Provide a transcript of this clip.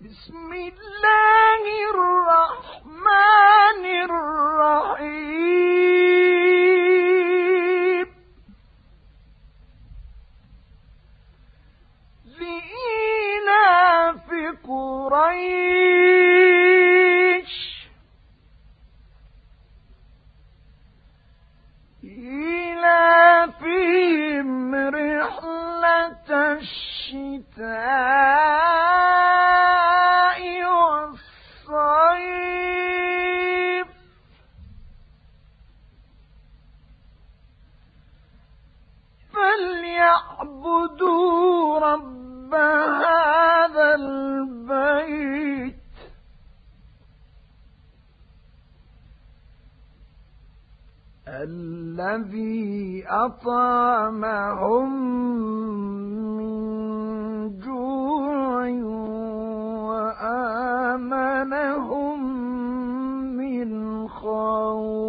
بسم الله الرحمن الرحيم لإيلاف قريش إيلافهم رحلة الشتاء والصيف فليعبدوا رب هذا البيت الذي أطعمهم من جوع وآمنهم من خوف.